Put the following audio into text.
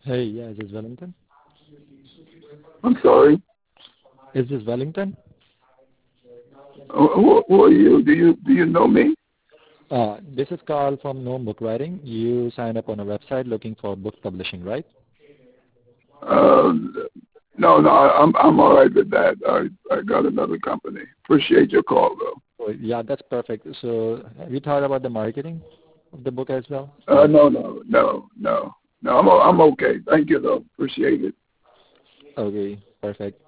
Hey, yeah, is this Wellington? I'm sorry. Is this Wellington? Who are you? Do you know me? This is Carl from Gnome Book Writing. You signed up on a website looking for book publishing, right? Uh, no, no, I'm all right with that. I got another company. Appreciate your call though. Oh, yeah, that's perfect. So, have you thought about the marketing of the book as well? No. I'm okay. Thank you though. Appreciate it. Okay, perfect.